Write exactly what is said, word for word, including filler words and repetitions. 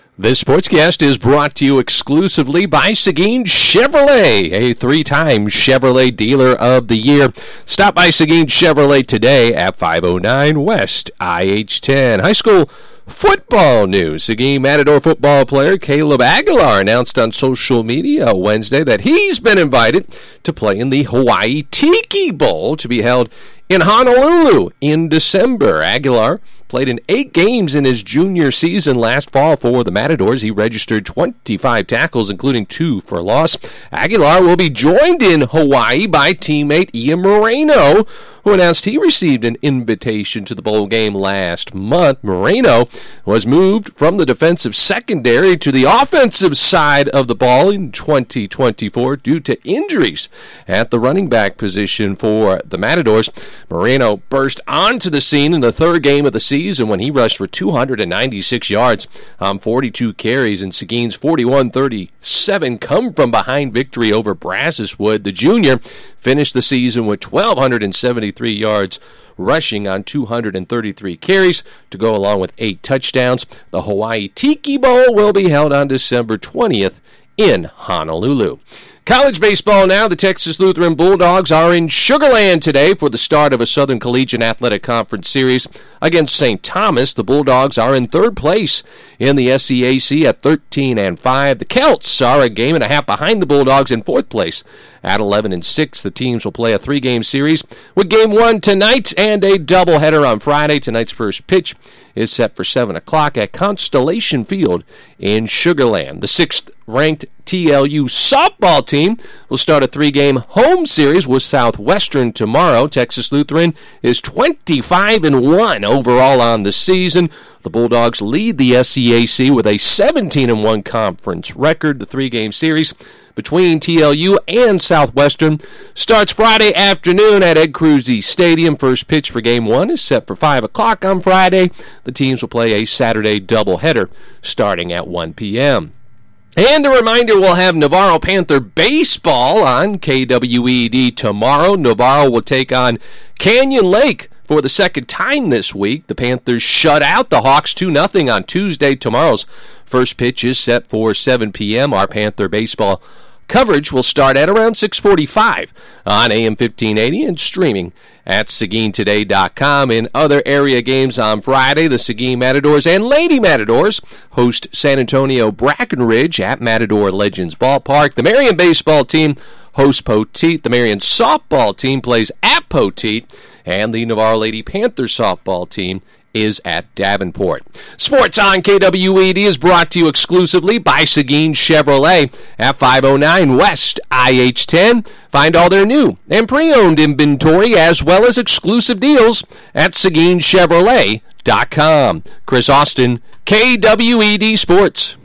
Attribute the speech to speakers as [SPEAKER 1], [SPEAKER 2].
[SPEAKER 1] This sportscast is brought to you exclusively by Seguin Chevrolet, a three-time Chevrolet Dealer of the Year. Stop by Seguin Chevrolet today at five oh nine West I H ten. High school football news. Seguin Matador football player Caleb Aguilar announced on social media Wednesday that he's been invited to play in the Hawaii Tiki Bowl to be held in Honolulu in December. Aguilar played in eight games in his junior season last fall for the Matadors. He registered twenty-five tackles, including two for loss. Aguilar will be joined in Hawaii by teammate Ian Moreno, who announced he received an invitation to the bowl game last month. Moreno was moved from the defensive secondary to the offensive side of the ball in twenty twenty-four due to injuries at the running back position for the Matadors. Moreno burst onto the scene in the third game of the season when he rushed for two hundred ninety-six yards on forty-two carries, and Seguin's forty-one thirty-seven come-from-behind victory over Brazos Wood. The junior finished the season with one thousand two hundred seventy-three yards rushing on two hundred thirty-three carries to go along with eight touchdowns. The Hawaii Tiki Bowl will be held on December twentieth in Honolulu. College baseball now. The Texas Lutheran Bulldogs are in Sugar Land today for the start of a Southern Collegiate Athletic Conference series against Saint Thomas. The Bulldogs are in third place in the S C A C at thirteen and five. The Celts are a game and a half behind the Bulldogs in fourth place at eleven and six. The teams will play a three-game series with game one tonight and a doubleheader on Friday. Tonight's first pitch is set for seven o'clock at Constellation Field in Sugar Land. The sixth-ranked T L U softball team will start a three-game home series with Southwestern tomorrow. Texas Lutheran is twenty-five and one overall on the season. The Bulldogs lead the S C A C with a seventeen and one conference record. The three-game series between T L U and Southwestern starts Friday afternoon at Ed Cruzy Stadium. First pitch for game one is set for five o'clock on Friday. The teams will play a Saturday doubleheader starting at one p.m. And a reminder, we'll have Navarro Panther baseball on K W E D tomorrow. Navarro will take on Canyon Lake for the second time this week. The Panthers shut out the Hawks two nothing on Tuesday. Tomorrow's first pitch is set for seven p.m. Our Panther baseball coverage will start at around six forty-five on A M fifteen eighty and streaming at Seguin Today dot com. In other area games on Friday, the Seguin Matadors and Lady Matadors host San Antonio Brackenridge at Matador Legends Ballpark. The Marion baseball team hosts Poteet. The Marion softball team plays at Poteet, and the Navarro Lady Panthers softball team is at Davenport. Sports on K W E D is brought to you exclusively by Seguin Chevrolet at five oh nine West I H ten. Find all their new and pre-owned inventory as well as exclusive deals at Seguin Chevrolet dot com. Chris Austin, K W E D Sports.